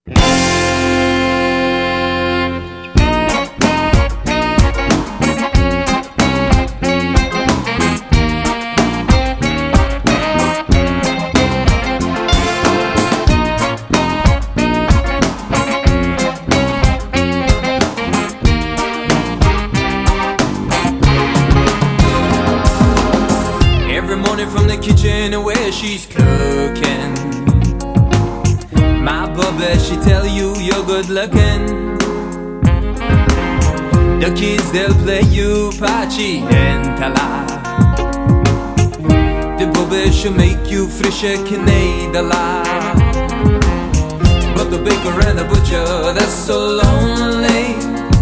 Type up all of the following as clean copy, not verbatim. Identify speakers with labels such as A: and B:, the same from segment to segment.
A: Every morning from the kitchen where she's cooking, my Bubba, she tell you you're good looking. The kids, they'll play you Pachi and Tala. The Bubba, she'll make you frische Knedala. But the baker and the butcher, they're so lonely.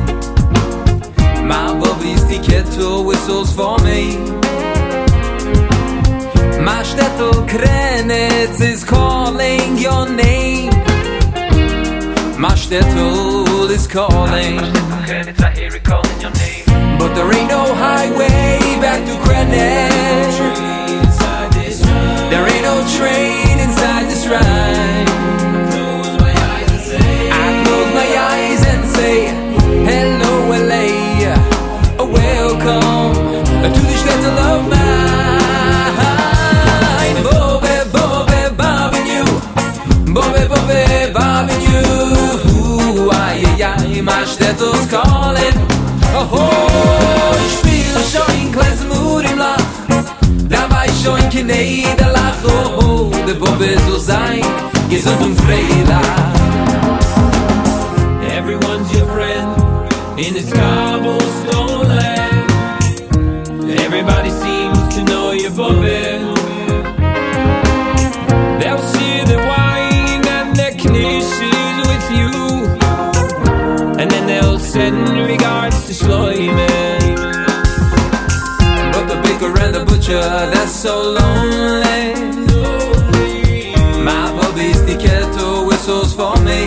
A: My Bubby's the kettle whistles for me. My shtetl Krenitz is calling your name. My shtetl is calling.
B: I hear it calling your name.
A: But there ain't no highway back to Krenitz. There ain't no train inside this ride. I close my eyes and say hello LA, welcome to the shtetl of mine. Bobby, bobbing you. Ay, ay, ay, my shtetl calling. Oh, ich spiel schon in kleines Mut im Lach. Dabei schon Knedalach. Oh, der Bobby soll sein, gesund und freilach.
B: Everyone's your friend in this cobblestone land. Everybody seems to know your Bobby. They'll see the wine and the knishes with you, and then they'll send regards to Shloimeh.
A: But the baker and the butcher, they're so lonely. My Bobby's the kettle whistles for me.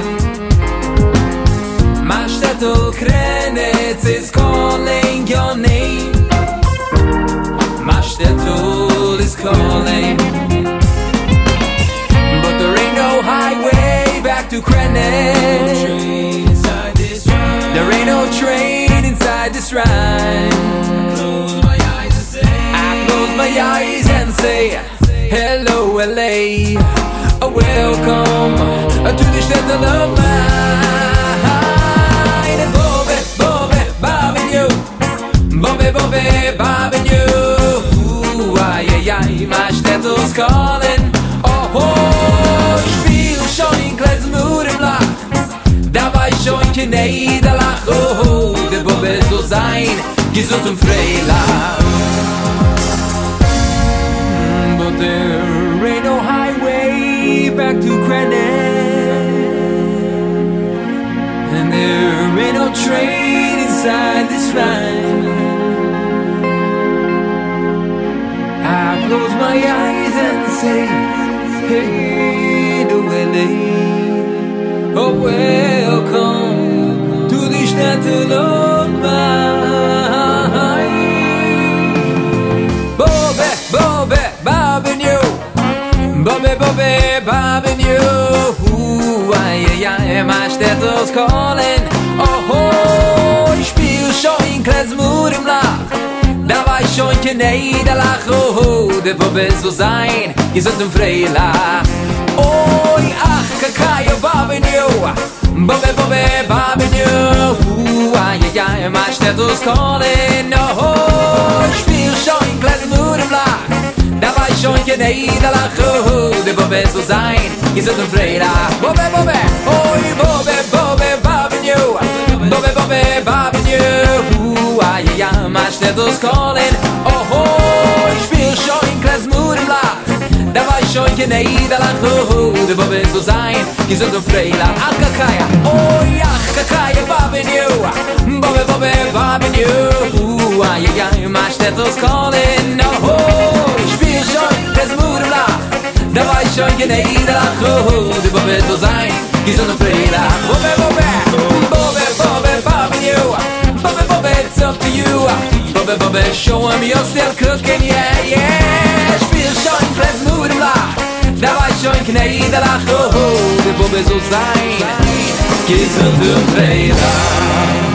A: My shtetl Krenitz is calling your name. My shtetl is calling. Highway back to Krenitz. There ain't no train inside this ride. I close my eyes and say hello LA, welcome to the shtetl of mine. Bobby, Bobby, bobbing you. Bobby, Bobby, bobbing you. Ooh, ay, ay, ay, my shtetl's calling. Oh, schon in kleines Mut im Lach. Dabei schon Knedalach. Oh, der Bobby soll sein, gesund und freilach. But there ain't no highway back to Krenitz, and there ain't no train inside this ride. I close my eyes and say, hey, oh, welcome to the shtetl of mine. Bobby, Bobby, bobbing you. Bobby, Bobby, bobbing you. Ooh, ay, ay, ay, my shtetl's calling. Oh, ich spiel schon in kleines Mut im Lach. Dabei schon Knedalach. Oh, der Bobby soll sein, gesund und freilach. Oi, ach, kakaya bobbing you. Bobby, Bobby, bobbing you. Ooh, ay, ay, ay, my shtetl's calling. Oh, ich spiel schon in kleines Mut im Lach. Dabei schon Knedalach. Oh, der Bobby soll sein, gesund und freilach. Bobby, Bobby, oi, Bobby, Bobby, bobbing you. Bobby, Bobby, bobbing you. Ooh, ay, ay, ay, my shtetl's calling. Oh, ich spiel schon in kleines Mut im Lach. Dabei schon Knedalach. Oh, der Bobby soll sein, gesund und freilach. Ach, kakaya, oh ja, kakaya, bobbing you. Bobby, Bobby, bobbing you. Ooh, ay, ay, ay, my shtetl's calling. Oh, ich spiel schon kleines Mut im Lach. Dabei schon Knedalach. Oh, der Bobby soll sein, gesund und freilach. Bobby, Bobby, Bobby, Bobby, bobbing you. Bobby, Bobby, it's up to you. Bobby, Bobby, show him you're still cooking, yeah, yeah. Spiel schon kleines Mut im Lach. Dabei schon Knedalach. Oh, der Bobbe so sein, geht's und Fehler.